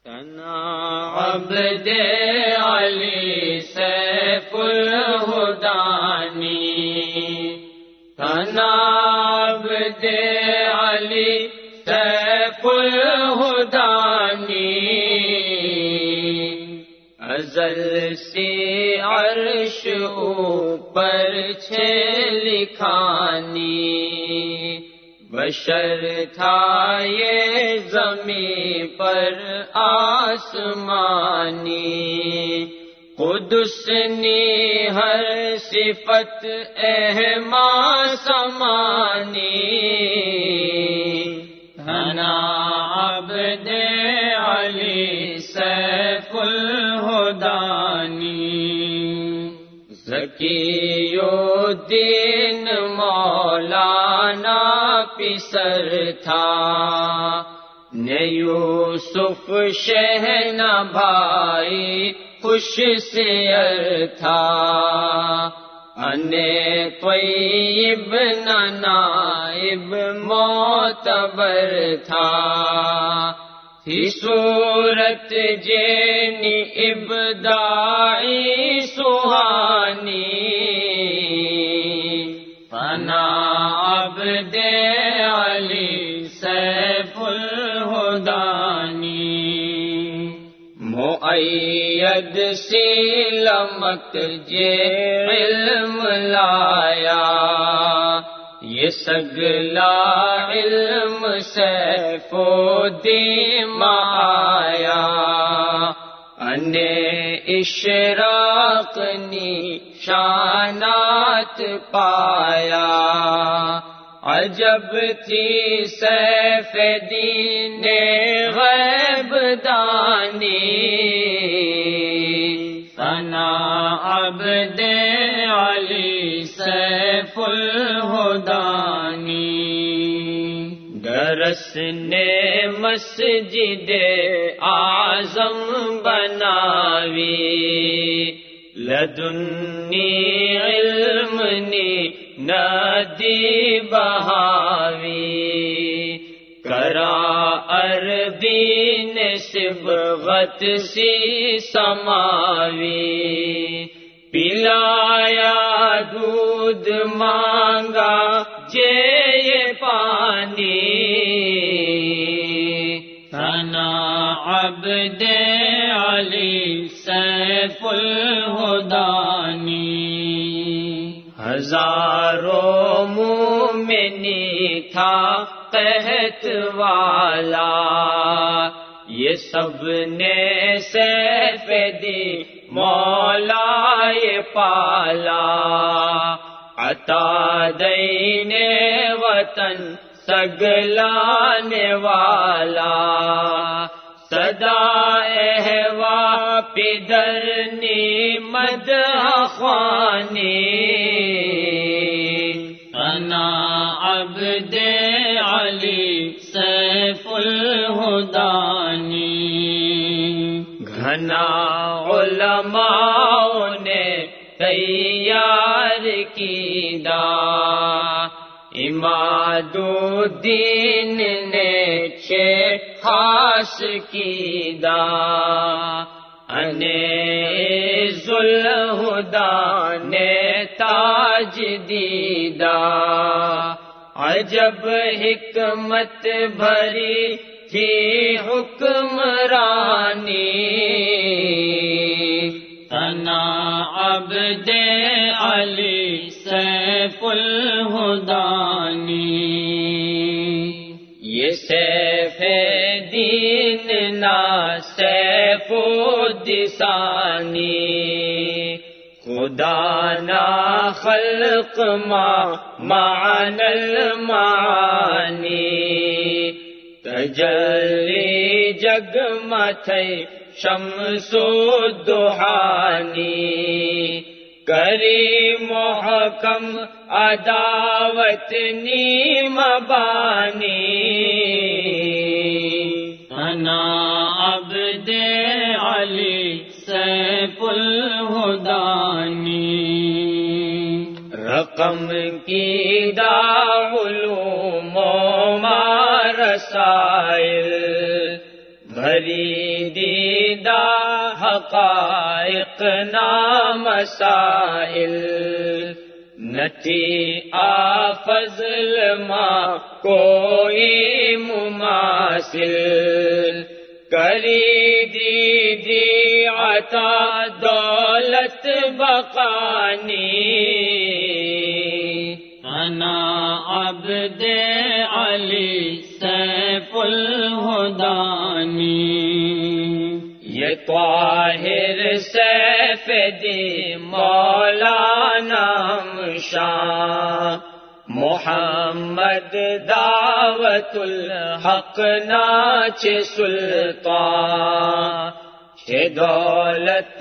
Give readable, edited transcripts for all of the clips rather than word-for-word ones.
ثنا عبد علی safe الہدانی، ثنا عبد علی safe الہدانی، ازل سے عرش اوپر چھے لکھانی، بشر تھا یہ زمین پر آسمانی، قدس نے ہر صفت اہما سمانی، ثنا عبد علی سیف الہدانی، ذکی الدین مولانا پسر تھا، نے یوسف شہنا بھائی خوش سیر تھا، انے طیب نائب معتبر تھا، تھی صورت جینی ابداعی سہانی، ثنا عبد علی سیف الہدانی، مؤید سلمک جے علم لایا، یہ سگلا علم سیف الدین آیا، انے اشراق نشانات پایا، عجب تھی سیف دین غیب دانی، ثنا عبد علی سیف الہدانی، درس نے مسجد اعظم بناوی، لدنی علم نی ندی بہاوی، کرا عربی نے صبغت سی سماوی، پلایا دودھ مانگا جے یہ پانی، ثنا عبد علی سیف الہدانی، ہزاروں مومنی تھا قحط والا، یہ سب نے سیف دی مولا یہ پالا، عطا دینے وطن سگلانے والا، صدا احوا پدرنی مدح خوانی، ثنا عبد علی سیف الہدانی، گھنا علماء نے تیار کیدا، عماد الدین نے چھے خاص کیدا، انیز الہدا نے تاج دیدا، عجب حکمت بھری تھی حکمرانی، ثنا عبد علی سیف الہدانی، یہ سیف دین نا سیف الدسانی، خدا نا خلق ما معنی المعانی، تجلی جگ متھئی شمس الدہانی، کریم محکم عداوت نیم بانی، ثنا عبد علی سیف الہدانی، رقم کی علوم و رسائل، دریدیدہ حقائق نامسائل نتی آفضل ما کوئی مماثل کری دی عطا دولت بقانی انا عبد علی سیف الہدانی یہ طاہر سیف دی مولانا شاہ محمد دعوت الحق ناچ سلطان چھ دولت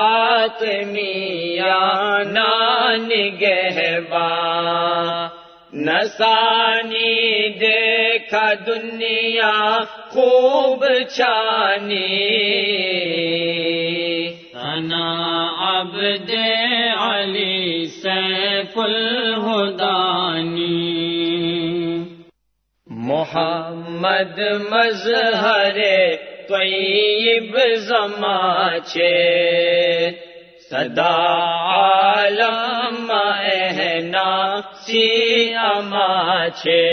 فاطمیہ نان گہباں نسانی دیکھا دنیا خوب چانی انا عبد علی سیف الہدانی محمد مظہر طیب زماچے صدا عالم اہنا سی اماچے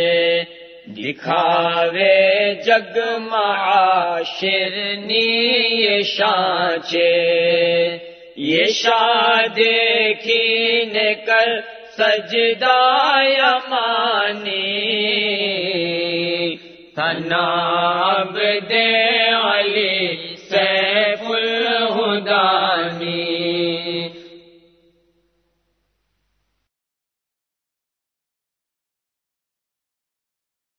دکھاوے جگ معاشر نی یہ شانچے یہ شاہ دیکھین کر سجدہ یمانی ثنا عبد